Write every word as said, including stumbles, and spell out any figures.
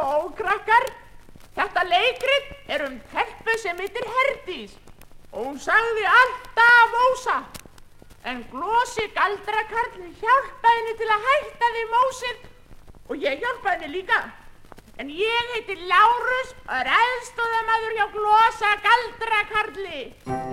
Ó, krakkar, þetta leikrit er um telpu sem heitir Herdís og hún sagði alltaf ósatt. En Glosi galdrakarl hjálpaði henni til að hætta við mósið og ég hjálpaði henni líka. En ég heiti Lárus og er aðstoðarmaður hjá Glosa galdrakarli.